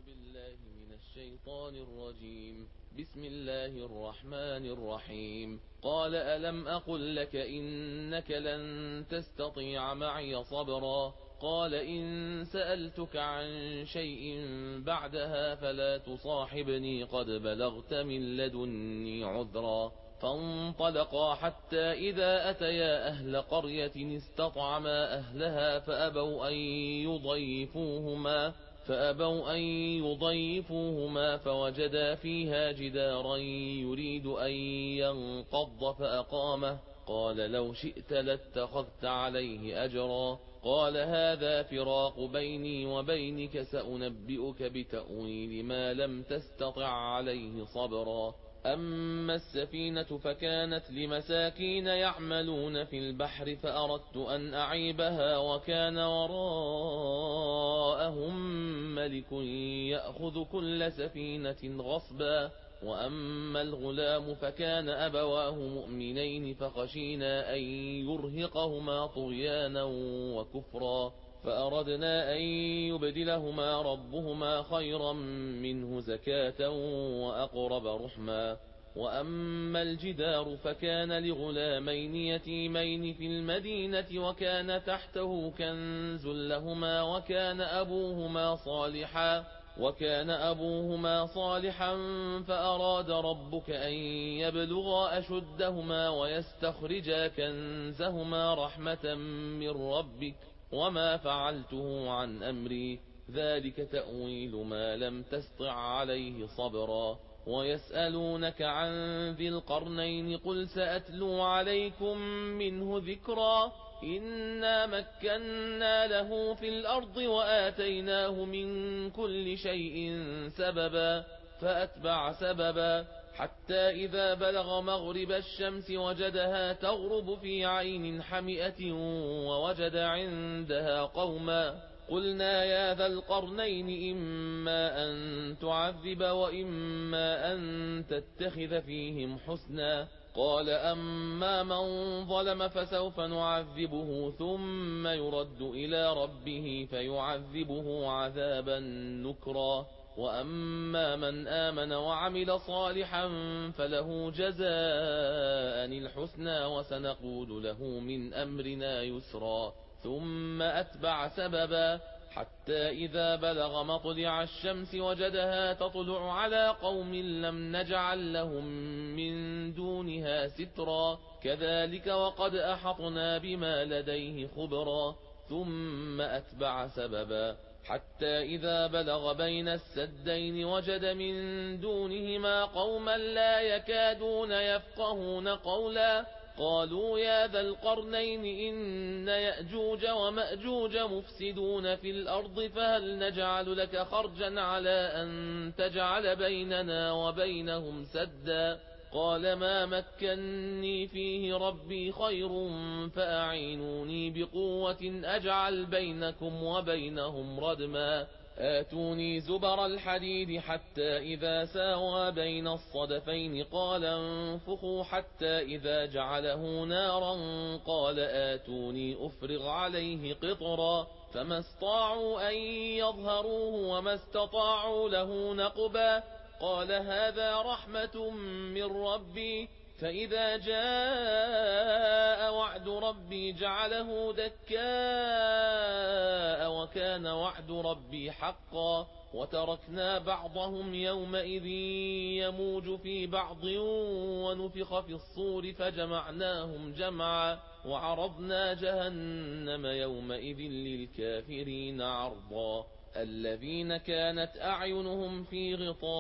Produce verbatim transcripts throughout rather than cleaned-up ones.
بالله من الشيطان الرجيم. بسم الله الرحمن الرحيم. قال ألم أقل لك إنك لن تستطيع معي صبرا قال إن سألتك عن شيء بعدها فلا تصاحبني قد بلغت من لدني عذرا. فانطلقا حتى إذا أتيا أهل قرية استطعما أهلها فأبوا أن يضيفوهما فأبوا أن يضيفوهما فوجدا فيها جدارا يريد أن ينقض فأقامه قال لو شئت لاتخذت عليه أجرا. قال هذا فراق بيني وبينك سأنبئك بتأويل ما لم تستطع عليه صبرا. أما السفينة فكانت لمساكين يعملون في البحر فأردت أن أعيبها وكان وراءهم ملك يأخذ كل سفينة غصبا. وأما الغلام فكان أبواه مؤمنين فخشينا أن يرهقهما طغيانا وكفرا فأردنا أن يبدلهما ربهما خيرا منه زكاة وأقرب رحما. وأما الجدار فكان لغلامين يتيمين في المدينة وكان تحته كنز لهما وكان أبوهما صالحا وكان أبوهما صالحا فأراد ربك أن يبلغا أشدهما ويستخرجا كنزهما رحمة من ربك وما فعلته عن أمري ذلك تأويل ما لم تسطع عليه صبرا. ويسألونك عن ذي القرنين قل سأتلو عليكم منه ذكرا. إنا مكنا له في الأرض وآتيناه من كل شيء سببا فأتبع سببا حتى إذا بلغ مغرب الشمس وجدها تغرب في عين حمئة ووجد عندها قوما قلنا يا ذا القرنين إما أن تعذب وإما أن تتخذ فيهم حسنا. قال أما من ظلم فسوف نعذبه ثم يرد إلى ربه فيعذبه عذابا نكرا. وأما من آمن وعمل صالحا فله جزاء الحسنى وسنقول له من أمرنا يسرا. ثم أتبع سببا حتى إذا بلغ مطلع الشمس وجدها تطلع على قوم لم نجعل لهم من دونها سترا كذلك وقد أحطنا بما لديه خبرا. ثم أتبع سببا حتى إذا بلغ بين السدين وجد من دونهما قوما لا يكادون يفقهون قولا قالوا يا ذا القرنين إن يأجوج ومأجوج مفسدون في الأرض فهل نجعل لك خرجا على أن تجعل بيننا وبينهم سدا قال ما مكني فيه ربي خير فأعينوني بقوة أجعل بينكم وبينهم ردما. آتوني زبر الحديد حتى إذا ساوى بين الصدفين قال انفخوا حتى إذا جعله نارا قال آتوني أفرغ عليه قطرا فما استطاعوا أن يظهروه وما استطاعوا له نقبا. قال هذا رحمة من ربي فإذا جاء وعد ربي جعله دكاء وكان وعد ربي حقا. وتركنا بعضهم يومئذ يموج في بعض ونفخ في الصور فجمعناهم جمعا وعرضنا جهنم يومئذ للكافرين عرضا. الذين كانت أعينهم في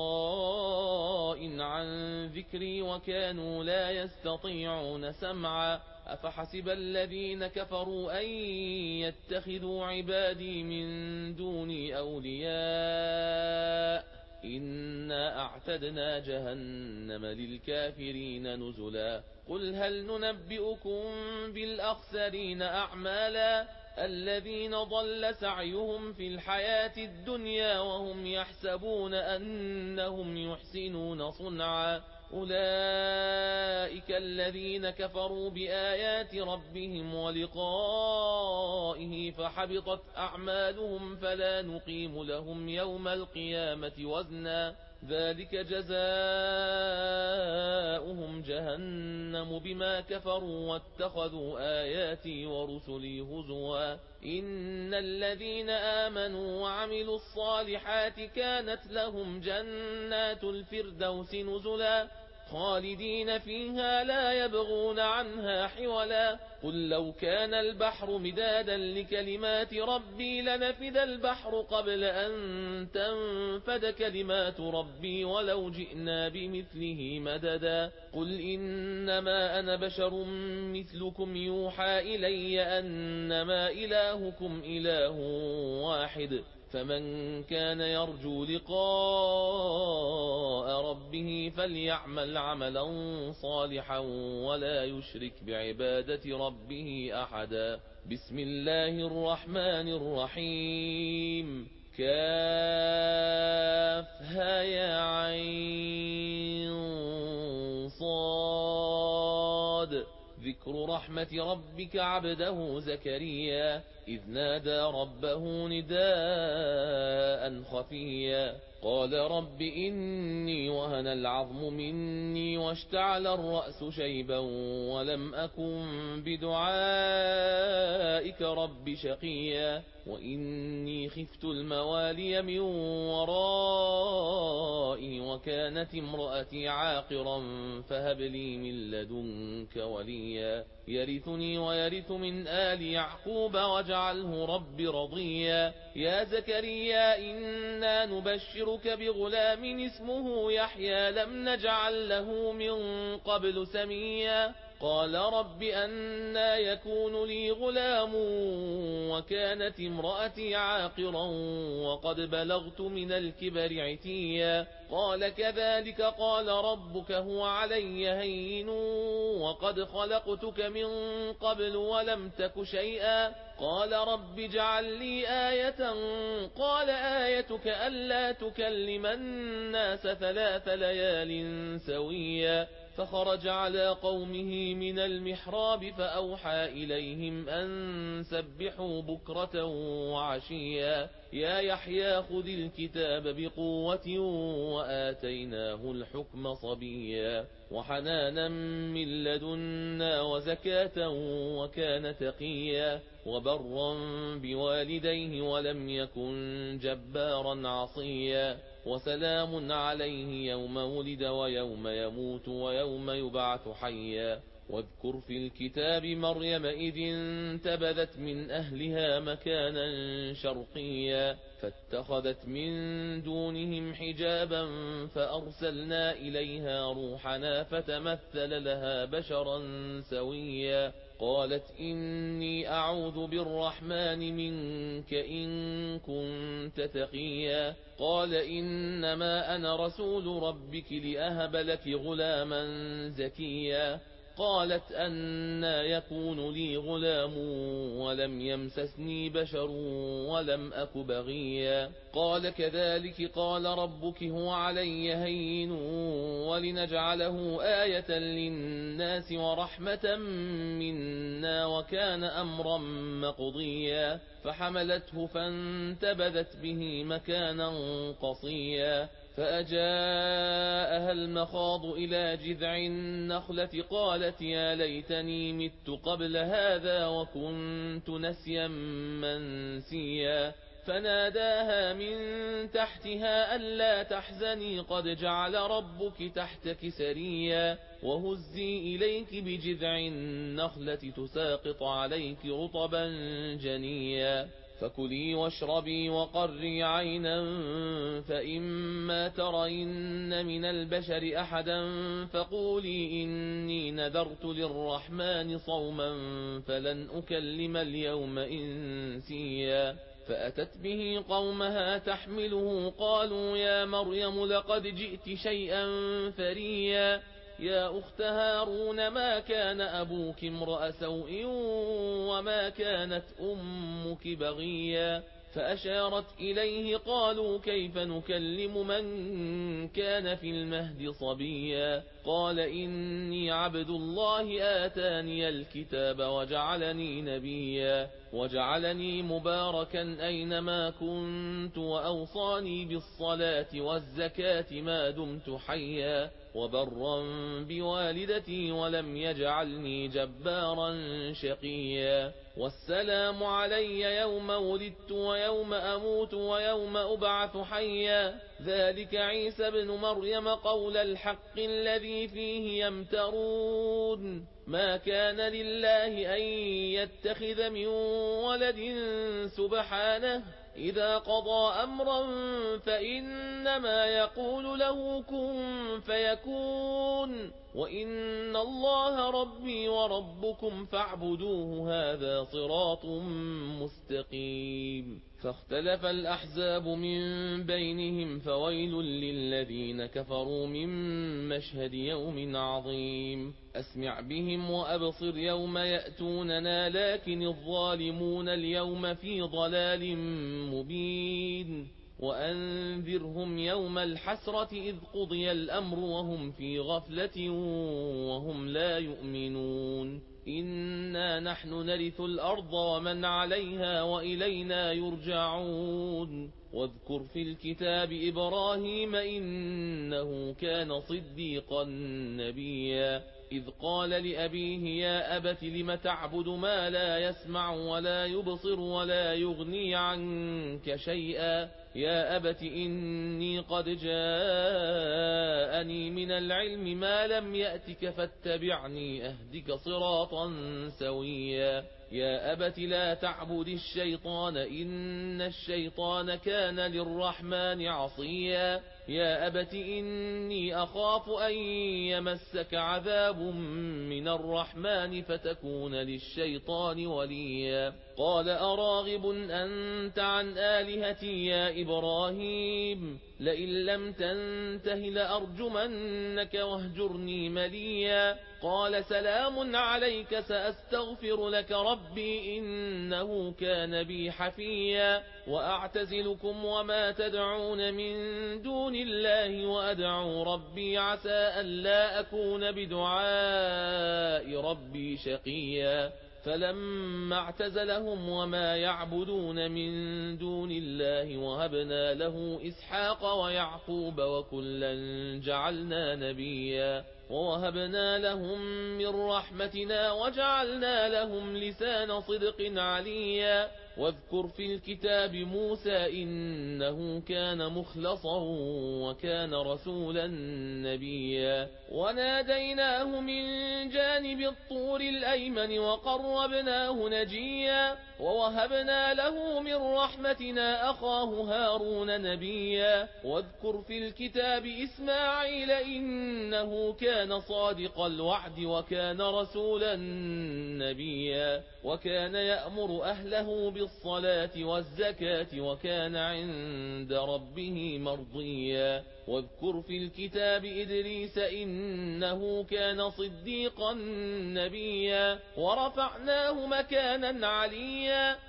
غطاء عن ذكري وكانوا لا يستطيعون سمعا أفحسب الذين كفروا أن يتخذوا عبادي من دوني أولياء إنا أعتدنا جهنم للكافرين نزلا. قل هل ننبئكم بالأخسرين أعمالا الذين ضل سعيهم في الحياة الدنيا وهم يحسبون أنهم يحسنون صنعا أولئك الذين كفروا بآيات ربهم ولقائه فحبطت أعمالهم فلا نقيم لهم يوم القيامة وزنا ذلك جزاؤهم جهنم بما كفروا واتخذوا آياتي ورسلي هزوا إن الذين آمنوا وعملوا الصالحات كانت لهم جنات الفردوس نزلا خالدين فيها لا يبغون عنها حولا قل لو كان البحر مدادا لكلمات ربي لنفد البحر قبل أن تنفد كلمات ربي ولو جئنا بمثله مددا قل إنما أنا بشر مثلكم يوحى إلي أنما إلهكم إله واحد فمن كان يرجو لقاء ربه فليعمل عملا صالحا ولا يشرك بعبادة ربه أحدا بسم الله الرحمن الرحيم كافها يا عين صاد ذكر رحمة ربك عبده زكريا إذ نادى ربه نداء خفيا قال رب إني وهن العظم مني واشتعل الرأس شيبا ولم أكن بدعائك رب شقيا وإني خفت الموالي من ورائي وكانت امرأتي عاقرا فهب لي من لدنك وليا يرثني ويرث من آل يعقوب واجعله رب رضيا يا زكريا إنا نبشرك بغلام اسمه يحيى لم نجعل له من قبل سميا قال رب أنى يكون لي غلام وكانت امرأتي عاقرا وقد بلغت من الكبر عتيا قال كذلك قال ربك هو علي هين وقد خلقتك من قبل ولم تك شيئا قال رب اجعل لي آية قال آيتك ألا تكلم الناس ثلاث ليال سويا فخرج على قومه من المحراب فأوحى إليهم أن سبحوا بكرة وعشيا يا يحيى خذ الكتاب بقوة وآتيناه الحكم صبيا وحنانا من لدنا وزكاة وكان تقيا وبرا بوالديه ولم يكن جبارا عصيا وسلام عليه يوم ولد ويوم يموت ويوم يبعث حيا واذكر في الكتاب مريم إذ انتبذت من أهلها مكانا شرقيا فاتخذت من دونهم حجابا فأرسلنا إليها روحنا فتمثل لها بشرا سويا قالت إني أعوذ بالرحمن منك إن كنت تقيا قال إنما أنا رسول ربك لأهب لك غلاما زكيا قالت أنى يكون لي غلام ولم يمسسني بشر ولم أك بغيا قال كذلك قال ربك هو علي هين ولنجعله آية للناس ورحمة منا وكان أمرا مقضيا فحملته فانتبذت به مكانا قصيا فأجاءها المخاض إلى جذع النخلة قالت يا ليتني مت قبل هذا وكنت نسيا منسيا فناداها من تحتها ألا تحزني قد جعل ربك تحتك سريا وهزي إليك بجذع النخلة تساقط عليك رطبا جنيا فكلي واشربي وقري عينا فإما ترين من البشر أحدا فقولي إني نذرت للرحمن صوما فلن أكلم اليوم إنسيا فأتت به قومها تحمله قالوا يا مريم لقد جئت شيئا فريا يا أخت هارون ما كان أبوك امرأ سوء وما كانت أمك بغيا فأشارت إليه قالوا كيف نكلم من كان في المهد صبيا قال إني عبد الله آتاني الكتاب وجعلني نبيا وجعلني مباركا أينما كنت وأوصاني بالصلاة والزكاة ما دمت حيا وبرا بوالدتي ولم يجعلني جبارا شقيا والسلام علي يوم ولدت ويوم أموت ويوم أبعث حيا ذلك عيسى بن مريم قول الحق الذي فيه يمترون ما كان لله أن يتخذ من ولد سبحانه إذا قضى أمرا فإنما يقول له كن فيكون وإن الله ربي وربكم فاعبدوه هذا صراط مستقيم فاختلف الأحزاب من بينهم فويل للذين كفروا من مشهد يوم عظيم أسمع بهم وأبصر يوم يأتوننا لكن الظالمون اليوم في ضلال مبين وأنذرهم يوم الحسرة إذ قضي الأمر وهم في غفلة وهم لا يؤمنون إنا نحن نرث الأرض ومن عليها وإلينا يرجعون واذكر في الكتاب إبراهيم إنه كان صديقا نبيا إذ قال لأبيه يا أبت لم تعبد ما لا يسمع ولا يبصر ولا يغني عنك شيئا يا أبت إني قد جاءني من العلم ما لم يأتك فاتبعني أهدك صراطا سويا يا أبت لا تعبد الشيطان إن الشيطان كان للرحمن عصيا يا أبت إني أخاف أن يمسك عذاب من الرحمن فتكون للشيطان وليا قال أراغب أنت عن آلهتي يا إبراهيم لئن لم تنته لأرجمنك واهجرني مليا قال سلام عليك سأستغفر لك ربي إنه كان بي حفيا وأعتزلكم وما تدعون من دون الله وأدعو ربي عسى ألا أكون بدعاء ربي شقيا فلما اعتزلهم وما يعبدون من دون الله وهبنا له إسحاق ويعقوب وكلا جعلنا نبيا ووهبنا لهم من رحمتنا وجعلنا لهم لسان صدق عليا واذكر في الكتاب موسى إنه كان مخلصا وكان رسولا نبيا وناديناه من جانب الطور الأيمن وقربناه نجيا ووهبنا له من رحمتنا أخاه هارون نبيا واذكر في الكتاب إسماعيل إنه كان صادق الوعد وكان رسولا نبيا وكان يأمر أهله بالصلاة والزكاة وكان عند ربه مرضيا واذكر في الكتاب إدريس إنه كان صديقا نبيا ورفعناه مكانا عليا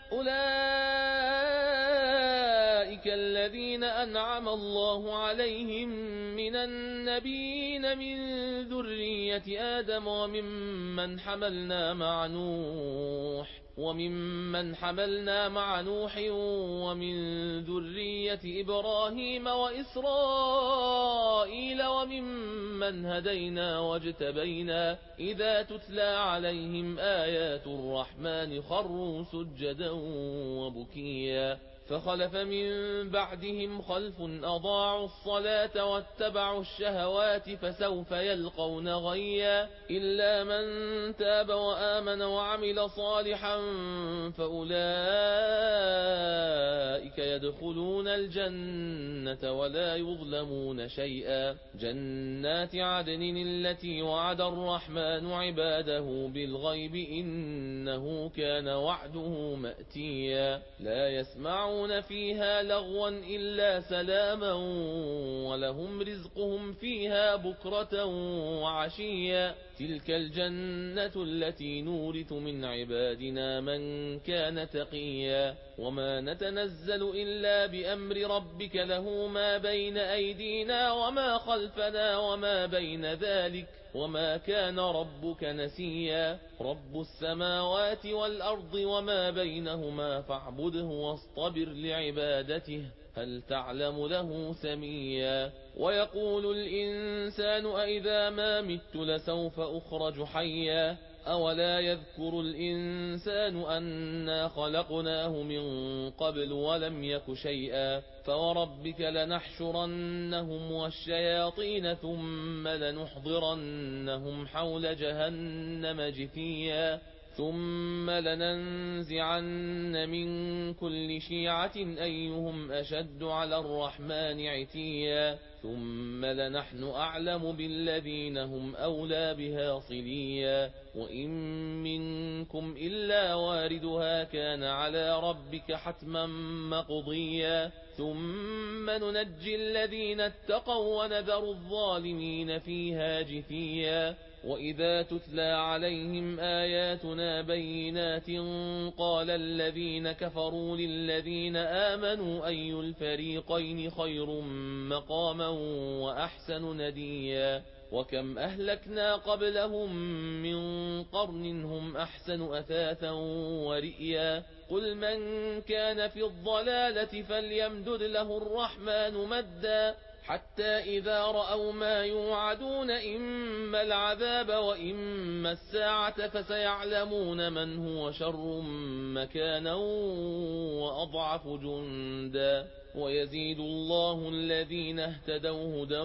أولئك الذين أنعم الله عليهم من النبيين من ذرية آدم وممن حملنا مع نوح وممن حملنا مع نوح ومن ذرية إبراهيم وإسرائيل وممن هدينا واجتبينا إذا تتلى عليهم آيات الرحمن خروا سجدا وبكيا فخلف من بعدهم خلف أضاعوا الصلاة واتبعوا الشهوات فسوف يلقون غيا إلا من تاب وآمن وعمل صالحا فأولئك يدخلون الجنة ولا يظلمون شيئا جنات عدن التي وعد الرحمن عباده بالغيب إنه كان وعده مأتيا لا يسمعون يسمعون فيها لغوا إلا سلاما ولهم رزقهم فيها بكرة وعشيا تلك الجنة التي نورث من عبادنا من كان تقيا وما نتنزل إلا بأمر ربك له ما بين أيدينا وما خلفنا وما بين ذلك وما كان ربك نسيا رب السماوات والأرض وما بينهما فاعبده واصطبر لعبادته هل تعلم له سميا ويقول الإنسان أإذا ما مت لسوف أخرج حيا أولا يذكر الإنسان أنا خلقناه من قبل ولم يك شيئا فوربك لنحشرنهم والشياطين ثم لنحضرنهم حول جهنم جثيا ثم لننزعن من كل شيعة أيهم أشد على الرحمن عتيا ثم لنحن أعلم بالذين هم أولى بها صليا وإن منكم إلا واردها كان على ربك حتما مقضيا ثم ننجي الذين اتقوا ونذر الظالمين فيها جثيا وإذا تتلى عليهم آياتنا بينات قال الذين كفروا للذين آمنوا أي الفريقين خير مقاما وأحسن نديا وكم أهلكنا قبلهم من قرن هم أحسن أثاثا ورئيا قل من كان في الضلالة فليمدد له الرحمن مدا حتى إذا رأوا ما يوعدون إما العذاب وإما الساعة فسيعلمون من هو شر مكانا وأضعف جندا ويزيد الله الذين اهتدوا هدى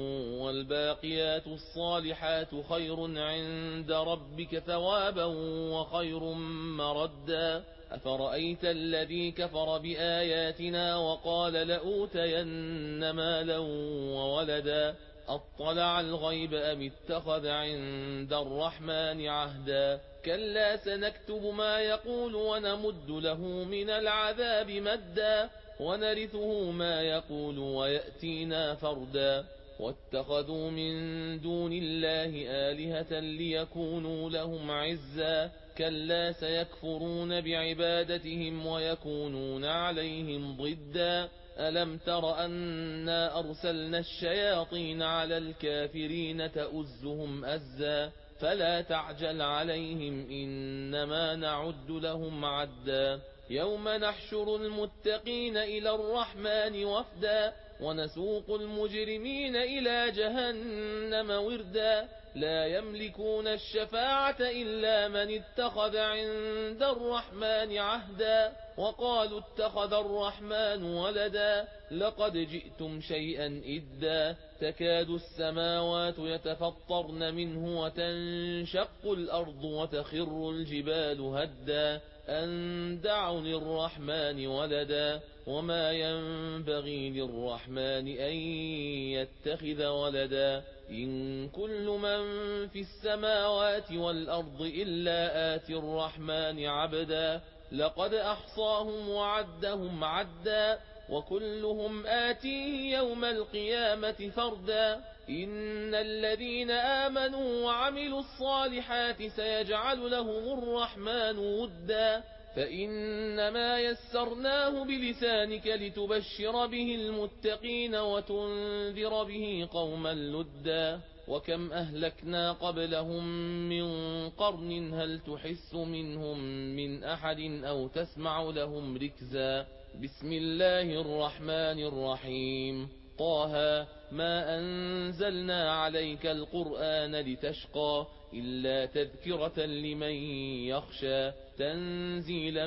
والباقيات الصالحات خير عند ربك ثوابا وخير مردا أفرأيت الذي كفر بآياتنا وقال لأوتين مالا وولدا أطلع الغيب أم اتخذ عند الرحمن عهدا كلا سنكتب ما يقول ونمد له من العذاب مدا ونرثه ما يقول ويأتينا فردا واتخذوا من دون الله آلهة ليكونوا لهم عزا كلا سيكفرون بعبادتهم ويكونون عليهم ضدا ألم تر أنا أرسلنا الشياطين على الكافرين تؤزهم أزا فلا تعجل عليهم إنما نعد لهم عدا يوم نحشر المتقين إلى الرحمن وفدا ونسوق المجرمين إلى جهنم وردا لا يملكون الشفاعة إلا من اتخذ عند الرحمن عهدا وقالوا اتخذ الرحمن ولدا لقد جئتم شيئا إدا تكاد السماوات يتفطرن منه وتنشق الأرض وتخر الجبال هدا أن دعوا للرحمن ولدا وما ينبغي للرحمن أن يتخذ ولدا إن كل من في السماوات والأرض إلا آتي الرحمن عبدا لقد أحصاهم وعدهم عدا وكلهم آتيه يوم القيامة فردا إن الذين آمنوا وعملوا الصالحات سيجعل لهم الرحمن ودا فإنما يسرناه بلسانك لتبشر به المتقين وتنذر به قوما لدا وكم أهلكنا قبلهم من قرن هل تحس منهم من أحد أو تسمع لهم ركزا بسم الله الرحمن الرحيم طه ما أنزلنا عليك القرآن لتشقى إلا تذكرة لمن يخشى تنزيلا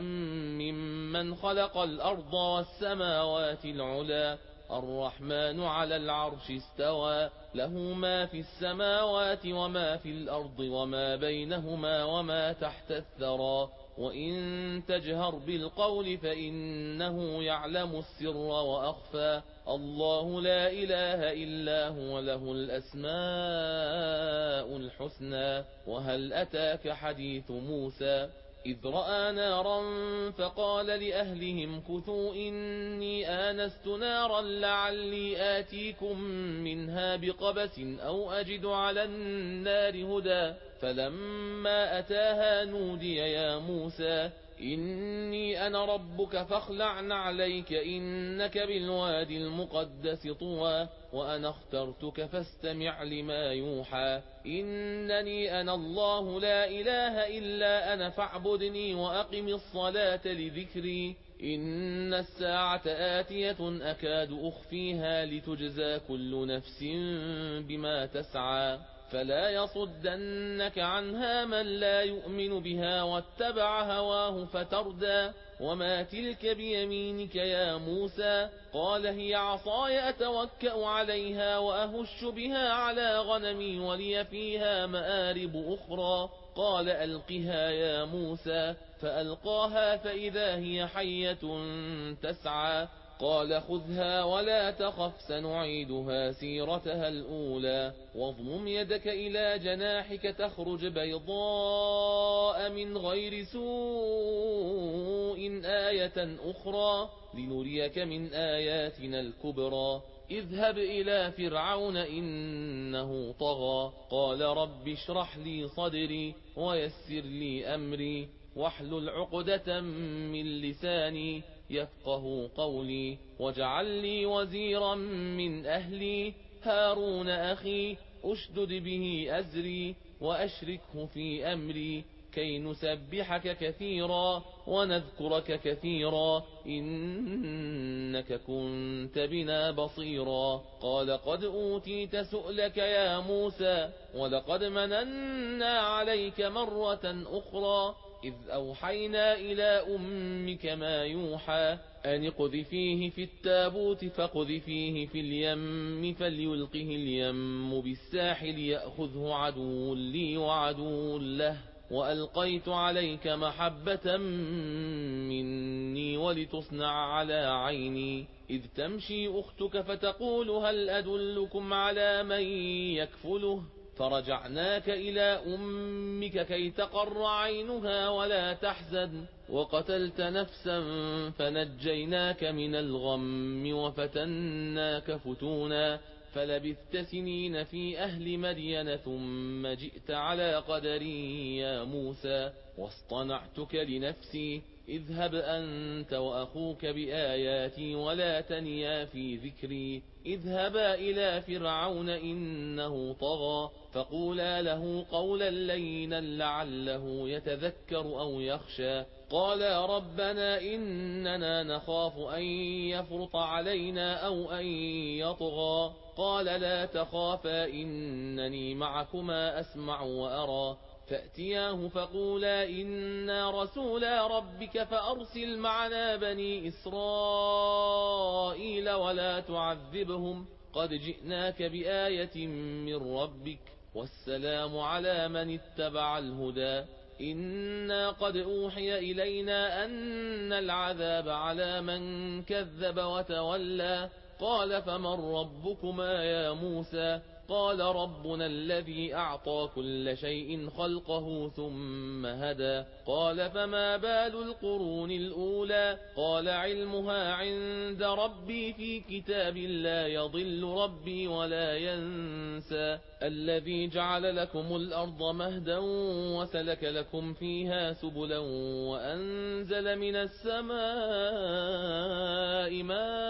ممن خلق الأرض والسماوات العلا الرحمن على العرش استوى له ما في السماوات وما في الأرض وما بينهما وما تحت الثرى وإن تجهر بالقول فإنه يعلم السر وأخفى الله لا إله إلا هو له الأسماء الحسنى وهل أتاك حديث موسى إذ رأى نارا فقال لأهلهم كثوا إني آنست نارا لعلي آتيكم منها بقبس أو أجد على النار هدى فلما أتاها نودي يا موسى إني أنا ربك فاخلع نعليك إنك بالوادي المقدس طوى وأنا اخترتك فاستمع لما يوحى إنني أنا الله لا إله إلا أنا فاعبدني وأقم الصلاة لذكري إن الساعة آتية أكاد أخفيها لتجزى كل نفس بما تسعى فلا يصدنك عنها من لا يؤمن بها واتبع هواه فتردى وما تلك بيمينك يا موسى قال هي عصاي أتوكأ عليها وأهش بها على غنمي ولي فيها مآرب أخرى قال ألقها يا موسى فألقاها فإذا هي حية تسعى قال خذها ولا تخف سنعيدها سيرتها الأولى واضمم يدك إلى جناحك تخرج بيضاء من غير سوء آية أخرى لنريك من آياتنا الكبرى اذهب إلى فرعون إنه طغى قال رب اشرح لي صدري ويسر لي أمري واحلل عقدة من لساني يفقه قولي واجعل لي وزيرا من أهلي هارون أخي أشدد به أزري وأشركه في أمري كي نسبحك كثيرا ونذكرك كثيرا إنك كنت بنا بصيرا قال قد أوتيت سؤلك يا موسى ولقد مننا عليك مرة أخرى إذ أوحينا إلى أمك ما يوحى أن اقذفيه في التابوت فاقذفيه في اليم فليلقه اليم بالساحل يأخذه عدو لي وعدو له وألقيت عليك محبة مني ولتصنع على عيني إذ تمشي أختك فتقول هل أدلكم على من يكفله فرجعناك إلى أمك كي تقر عينها ولا تحزن وقتلت نفسا فنجيناك من الغم وفتناك فتونا فلبثت سنين في أهل مدين ثم جئت على قدري يا موسى واصطنعتك لنفسي اذهب أنت وأخوك بآياتي ولا تنيا في ذكري اذهبا إلى فرعون إنه طغى فقولا له قولا لينا لعله يتذكر أو يخشى قالا ربنا إننا نخاف أن يفرط علينا أو أن يطغى قال لا تخافا إنني معكما أسمع وأرى فأتياه فقولا إنا رسولا ربك فأرسل معنا بني إسرائيل ولا تعذبهم قد جئناك بآية من ربك والسلام على من اتبع الهدى إنا قد أوحي إلينا أن العذاب على من كذب وتولى قال فمن ربكما يا موسى قال ربنا الذي أعطى كل شيء خلقه ثم هدى قال فما بال القرون الأولى قال علمها عند ربي في كتاب لا يضل ربي ولا ينسى الذي جعل لكم الأرض مهدا وسلك لكم فيها سبلا وأنزل من السماء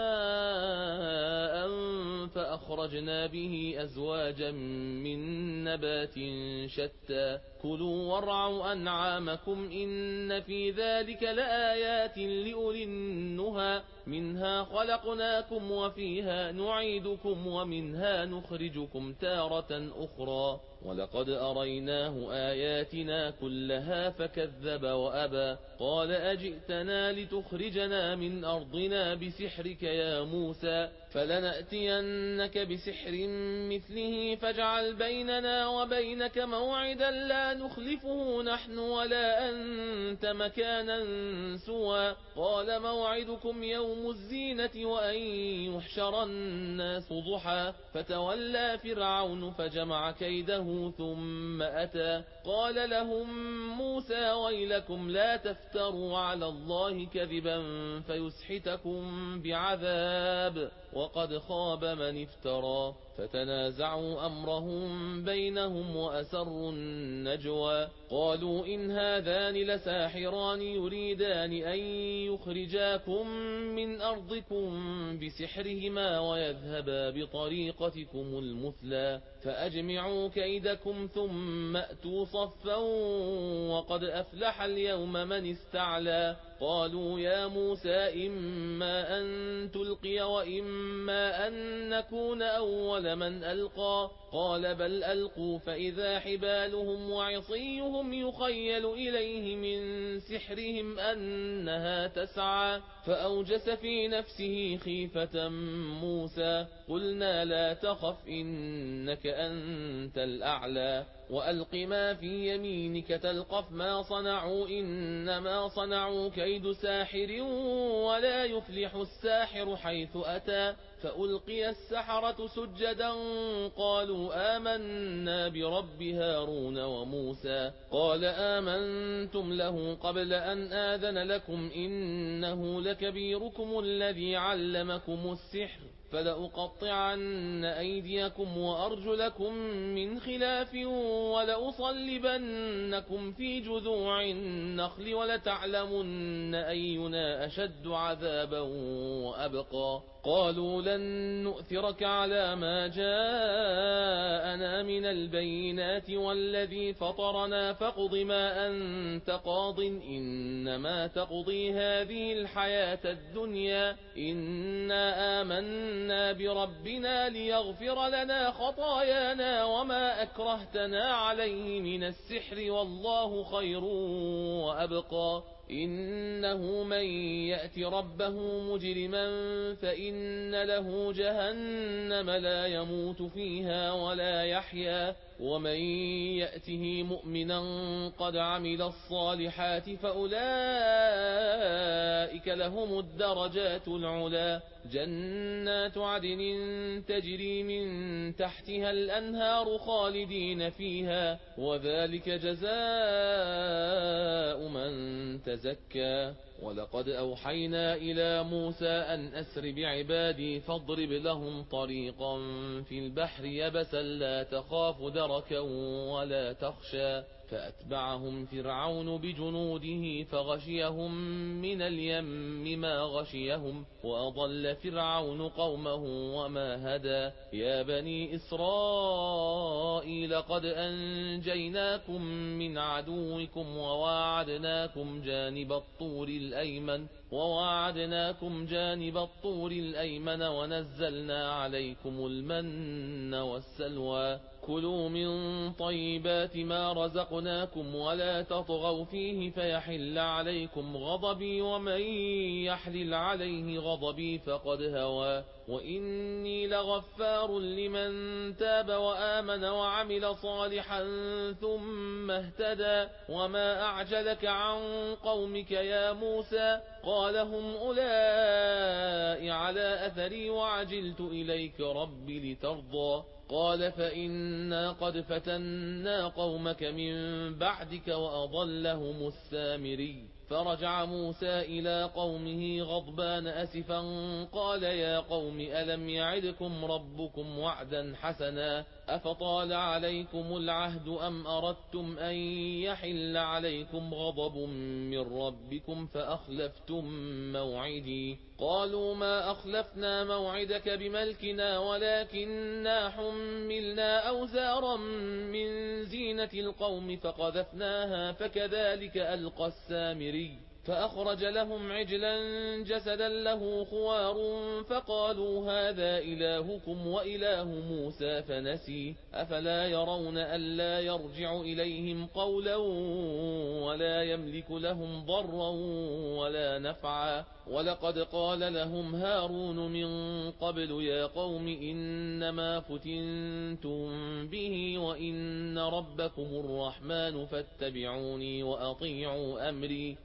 ماء فأخرجنا به أزواجا من نبات شتى كلوا وارعوا أنعامكم إن في ذلك لآيات لأولي النهى منها خلقناكم وفيها نعيدكم ومنها نخرجكم تارة أخرى ولقد أريناه آياتنا كلها فكذب وأبى قال أجئتنا لتخرجنا من أرضنا بسحرك يا موسى فلنأتينك بسحر مثله فاجعل بيننا وبينك موعدا لا نخلفه نحن ولا أنت مكانا سوى قال موعدكم يوم يوم الزينة وأن يحشر الناس ضحى فتولى فرعون فجمع كيده ثم أتى قال لهم موسى ويلكم لا تفتروا على الله كذبا فيسحتكم بعذاب وقد خاب من افترى فتنازعوا أمرهم بينهم وأسروا النجوى قالوا إن هذان لساحران يريدان أن يخرجاكم من أرضكم بسحرهما ويذهبا بطريقتكم المثلى فأجمعوا كيدكم ثم أتوا صفا وقد أفلح اليوم من استعلى قالوا يا موسى إما أن تلقي وإما أن نكون أول من ألقى قال بل ألقوا فإذا حبالهم وعصيهم يخيل إليه من سحرهم أنها تسعى فأوجس في نفسه خيفة موسى قلنا لا تخف إنك أنت الأعلى وألق ما في يمينك تلقف ما صنعوا إنما صنعوا كيد ساحر ولا يفلح الساحر حيث أتى فألقي السحرة سجدا قالوا آمنا برب هارون وموسى قال آمنتم له قبل أن آذن لكم إنه لكبيركم الذي علمكم السحر فلأقطعن أيديكم وأرجلكم من خلاف ولأصلبنكم في جذوع النخل ولتعلمن أينا أشد عذابا وأبقى قالوا لن نؤثرك على ما جاءنا من البينات والذي فطرنا فاقض ما أنت قاض إنما تقضي هذه الحياة الدنيا إنا آمنا بربنا ليغفر لنا خطايانا وما أكرهتنا عليه من السحر والله خير وأبقى إنه من يأت ربه مجرما فإن له جهنم لا يموت فيها ولا يحيا ومن يأته مؤمنا قد عمل الصالحات فأولئك لهم الدرجات العلا جنات عدن تجري من تحتها الأنهار خالدين فيها وذلك جزاء من تزكى ولقد أوحينا إلى موسى أن أسر بعبادي فاضرب لهم طريقا في البحر يبسا لا تخاف دركا ولا تخشى فأتبعهم فرعون بجنوده فغشيهم من اليم ما غشيهم وأضل فرعون قومه وما هدى يا بني إسرائيل قد أنجيناكم من عدوكم وواعدناكم جانب الطور الأيمن وواعدناكم جانب الطور الأيمن ونزلنا عليكم المن والسلوى كلوا من طيبات ما رزقناكم ولا تطغوا فيه فيحل عليكم غضبي ومن يحلل عليه غضبي فقد هوى وإني لغفار لمن تاب وآمن وعمل صالحا ثم اهتدى وما أعجلك عن قومك يا موسى قال هم أولئك على أثري وعجلت إليك رب لترضى قال فإنا قد فتنا قومك من بعدك وأضلهم السامري فرجع موسى إلى قومه غضبان أسفا قال يا قوم ألم يعدكم ربكم وعدا حسنا أفطال عليكم العهد أم أردتم أن يحل عليكم غضب من ربكم فأخلفتم موعدي قالوا ما أخلفنا موعدك بملكنا ولكننا حملنا أوزارا من زينة القوم فقذفناها فكذلك ألقى السامري فأخرج لهم عجلا جسدا له خوار فقالوا هذا إلهكم وإله موسى فنسي أفلا يرون ألا يرجع إليهم قولا ولا يملك لهم ضرا ولا نفعا ولقد قال لهم هارون من قبل يا قوم إنما فتنتم به وإن ربكم الرحمن فاتبعوني وأطيعوا أمري قالوا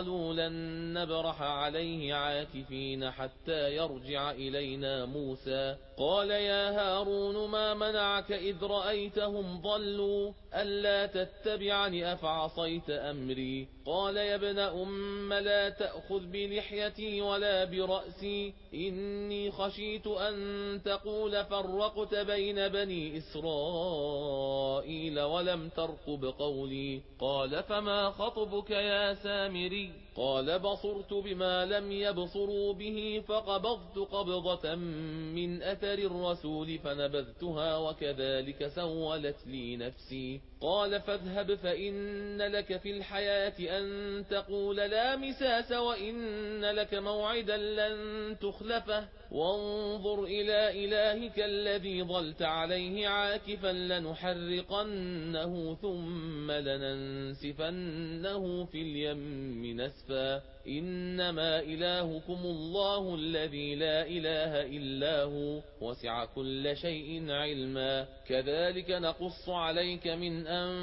قالوا لن نبرح عليه عاكفين حتى يرجع إلينا موسى قال يا هارون ما منعك إذ رأيتهم ضلوا ألا تتبعني أفعصيت أمري قال يا ابن أم لا تأخذ بلحيتي ولا برأسي إني خشيت أن تقول فرقت بين بني إسرائيل ولم ترقب قولي قال فما خطبك يا سامري قال بصرت بما لم يبصروا به فقبضت قبضة من أثر الرسول فنبذتها وكذلك سولت لي نفسي قال فاذهب فإن لك في الحياة أن تقول لا مساس وإن لك موعدا لن تخلفه وانظر إلى إلهك الذي ظلت عليه عاكفا لنحرقنه ثم لننسفنه في اليم نسفا إنما إلهكم الله الذي لا إله إلا هو وسع كل شيء علما كذلك نقص عليك من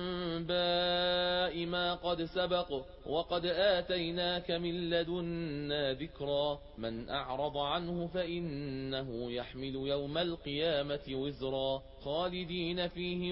أنباء ما قد سبق وقد آتيناك من لدنا ذكرا من أعرض عنه فإنه يحمل يوم القيامة وزرا خالدين فيه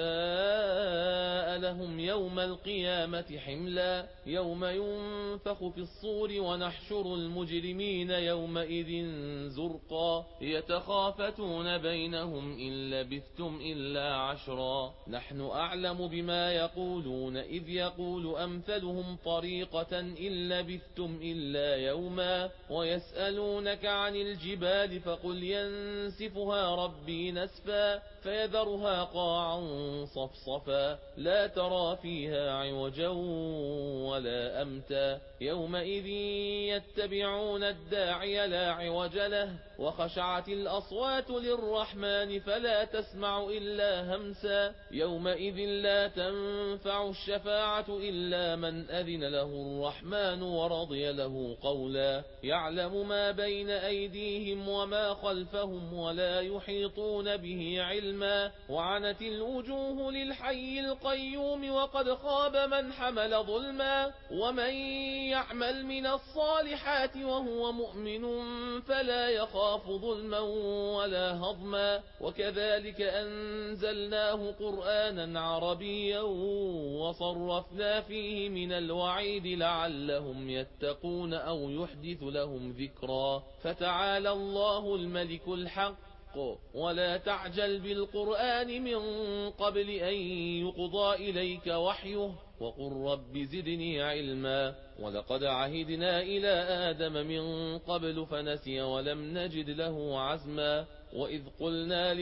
وساء لهم يوم القيامة حملا يوم ينفخ في الصور ونحشر المجرمين يومئذ زرقا يتخافتون بينهم إن لبثتم إلا عشرا نحن أعلم بما يقولون إذ يقول أمثلهم طريقة إن لبثتم إلا يوما ويسألونك عن الجبال فقل ينسفها ربي نسفا فيذرها قاعا صفصفا لا ترى فيها عوجا ولا أمتا يومئذ يتبعون الداعي لا عوج له وخشعت الأصوات للرحمن فلا تسمع إلا همسا يومئذ لا تنفع الشفاعة إلا من أذن له الرحمن ورضي له قولا يعلم ما بين أيديهم وما خلفهم ولا يحيطون به علما وعنت الوجوه للحي القيوم وقد خاب من حمل ظلما ومن يعمل من الصالحات وهو مؤمن فلا يخاف ظلما ولا هضما وكذلك أنزلناه قرآنا عربيا وصرفنا فيه من الوعيد لعلهم يتقون أو يحدث لهم ذكرا فتعالى الله الملك الحق ولا تعجل بالقرآن من قبل أن يقضى إليك وحيه وقل رب زدني علما ولقد عهدنا إلى آدم من قبل فنسي ولم نجد له عزما وإذ قلنا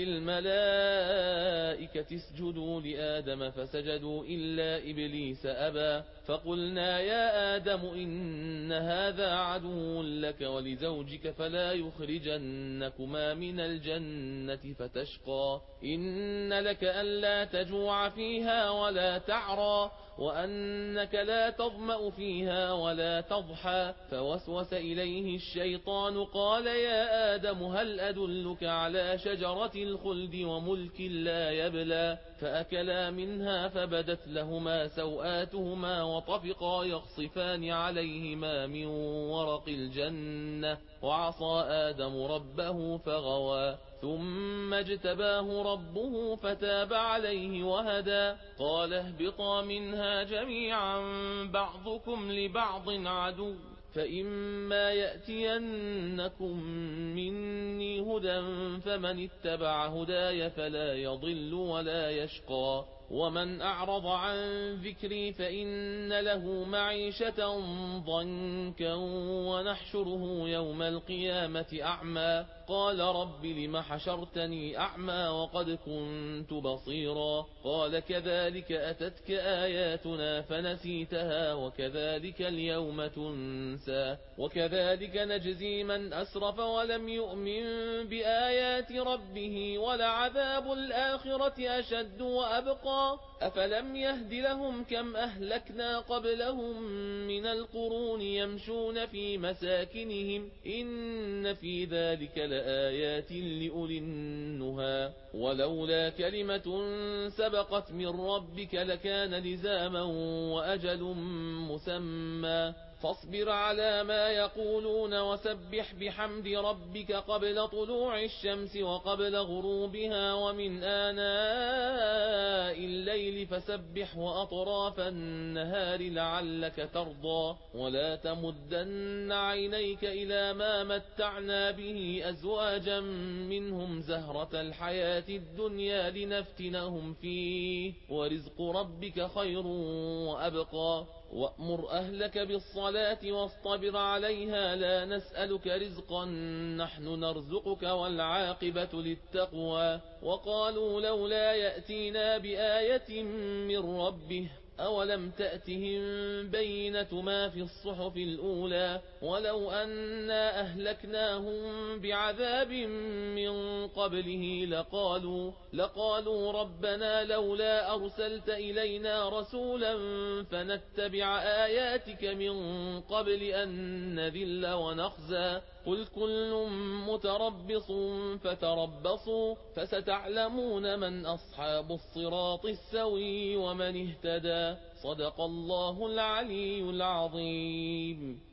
للملائكة اسجدوا لآدم فسجدوا إلا إبليس أبى فقلنا يا آدم إن هذا عدو لك ولزوجك فلا يخرجنكما من الجنة فتشقى إن لك ألا تجوع فيها ولا تعرى وأنك لا تظمأ فيها ولا تضحى فوسوس إليه الشيطان قال يا آدم هل أدلك على شجرة الخلد وملك لا يبلى فأكلا منها فبدت لهما سوآتهما وطفقا يخصفان عليهما من ورق الجنة وعصى آدم ربه فغوى ثم اجتباه ربه فتاب عليه وهدى قال اهبطا منها جميعا بعضكم لبعض عدو فإما يأتينكم مني هدى فمن اتبع هداي فلا يضل ولا يشقى ومن أعرض عن ذكري فإن له معيشة ضنكا ونحشره يوم القيامة أعمى قال رب لم حشرتني أعمى وقد كنت بصيرا قال كذلك أتتك آياتنا فنسيتها وكذلك اليوم تنسى وكذلك نجزي من أسرف ولم يؤمن بآيات ربه ولعذاب الآخرة أشد وأبقى أفلم يهد لهم كم أهلكنا قبلهم من القرون يمشون في مساكنهم إن في ذلك لآيات لأولي النهى ولولا كلمة سبقت من ربك لكان لزاما وأجل مسمى فاصبر على ما يقولون وسبح بحمد ربك قبل طلوع الشمس وقبل غروبها ومن آناء الليل فسبح وأطراف النهار لعلك ترضى ولا تمدن عينيك إلى ما متعنا به أزواجا منهم زهرة الحياة الدنيا لنفتنهم فيه ورزق ربك خير وأبقى وأمر أهلك بالصلاة واصطبر عليها لا نسألك رزقا نحن نرزقك والعاقبة للتقوى وقالوا لولا يأتينا بآية من ربه أولم تأتهم بينة ما في الصحف الأولى ولو أنا أهلكناهم بعذاب من قبله لقالوا, لقالوا ربنا لولا أرسلت إلينا رسولا فنتبع آياتك من قبل أن نذل ونخزى قل كل متربص فتربصوا فستعلمون من أصحاب الصراط السوي ومن اهتدى صدق الله العلي العظيم.